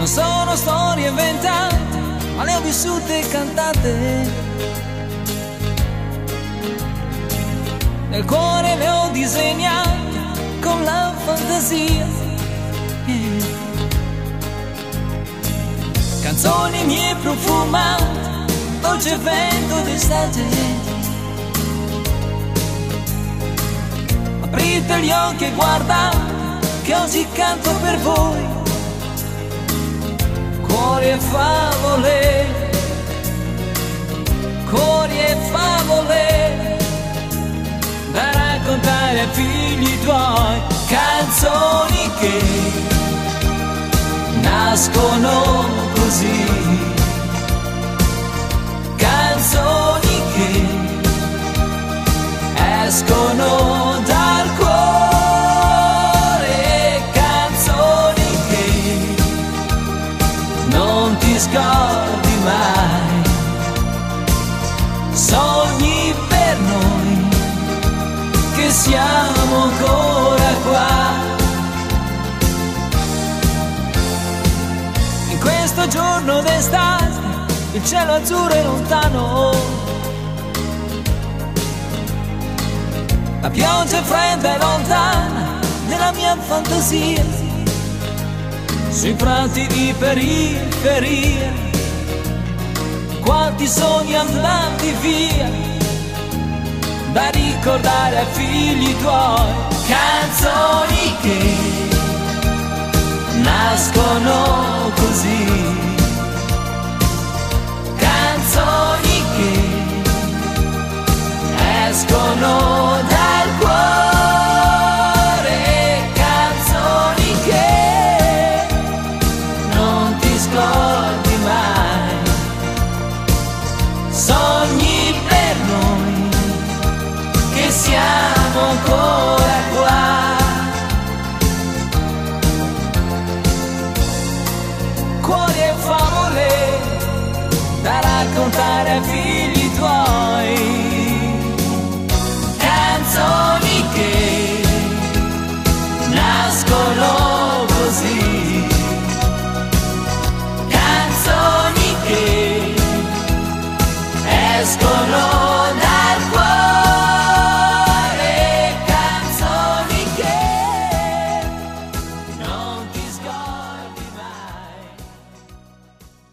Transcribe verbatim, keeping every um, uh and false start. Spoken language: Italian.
Non sono storie inventate, ma le ho vissute e cantate. Nel cuore le ho disegnate con la fantasia. Yeah. Canzoni mie profumate, dolce vento d'estate. Aprite gli occhi e guardate che oggi canto per voi. Cuori e favole, cuori e favole, da raccontare ai figli tuoi. Canzoni che nascono così, canzoni che escono dal cuore, canzoni che non ti scordi mai, sogni per noi che siamo ancora qua. In questo giorno d'estate il cielo azzurro è lontano, la pioggia è fredda e lontana nella mia fantasia. Sui prati di periferia, quanti sogni andati via, da ricordare ai figli tuoi. Canzoni che nascono così, canzoni che escono dal cuore, canzoni che non ti scordi mai, sogni per noi che siamo ancora qua. Cuori e favole, da raccontare ai figli tuoi. Canzoni che nascono